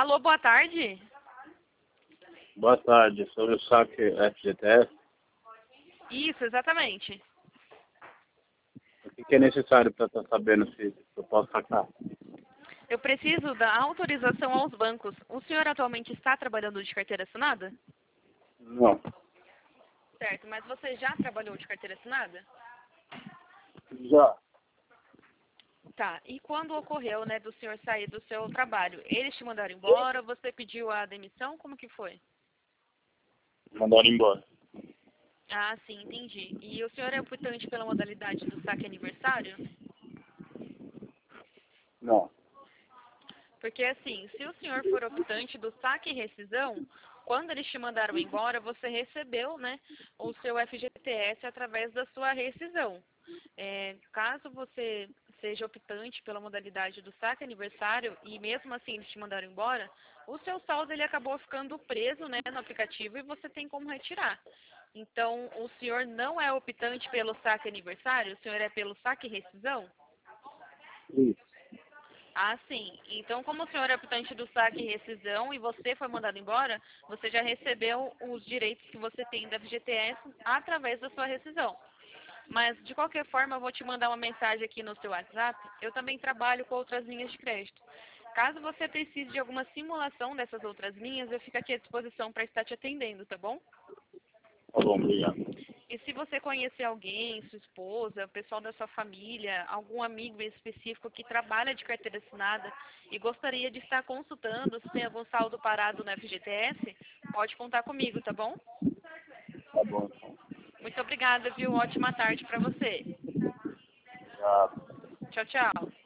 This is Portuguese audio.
Alô, boa tarde. Boa tarde, sobre o saque FGTS, Isso, exatamente. o que é necessário para estar sabendo se eu posso sacar? Eu preciso da autorização aos bancos. O senhor atualmente está trabalhando de carteira assinada? Não, Certo, mas você já trabalhou de carteira assinada? já. Tá, e quando ocorreu, né, do senhor sair do seu trabalho, eles te mandaram embora, você pediu a demissão, como que foi? Mandaram embora. Ah, sim, entendi. E o senhor é optante pela modalidade do saque aniversário? Não, Porque assim, se o senhor for optante do saque e rescisão, quando eles te mandaram embora, você recebeu, né, o seu FGTS através da sua rescisão. Caso você seja optante pela modalidade do saque aniversário e mesmo assim eles te mandaram embora, o seu saldo ele acabou ficando preso, né, no aplicativo e você tem como retirar. Então, o senhor não é optante pelo saque aniversário, o senhor é pelo saque e rescisão? isso. Ah, sim. Então, como o senhor é optante do saque e rescisão e você foi mandado embora, você já recebeu os direitos que você tem da FGTS através da sua rescisão. Mas, de qualquer forma, eu vou te mandar uma mensagem aqui no seu WhatsApp. Eu também trabalho com outras linhas de crédito. Caso você precise de alguma simulação dessas outras linhas, eu fico aqui à disposição para estar te atendendo, tá bom? Tá bom, obrigado. E se você conhecer alguém, sua esposa, o pessoal da sua família, algum amigo específico que trabalha de carteira assinada e gostaria de estar consultando se tem algum saldo parado na FGTS, pode contar comigo, tá bom? Tá bom, então. Muito obrigada, viu? Ótima tarde para você. Já. Tchau, tchau.